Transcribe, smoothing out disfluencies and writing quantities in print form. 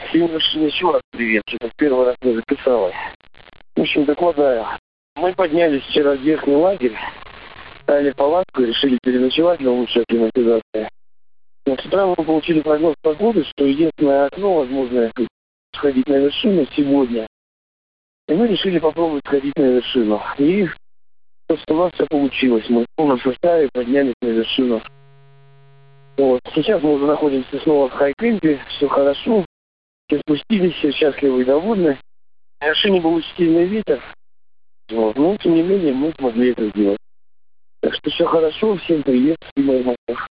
Еще раз привет, что-то в первый раз не записалась. В общем, докладаю. Мы поднялись вчера в верхний лагерь, ставили палатку и решили переночевать для лучшей акклиматизации. Но с утра мы получили прогноз погоды, что единственное окно, возможно, сходить на вершину сегодня. И мы решили попробовать сходить на вершину. И просто у нас все получилось. Мы в полном составе поднялись на вершину. Вот. Сейчас мы уже находимся снова в хайкемпе, все хорошо. Все спустились, все счастливы и довольны. На вершине был очень сильный ветер. Вот. Но, тем не менее, мы смогли это сделать. Так что все хорошо, всем привет, и моим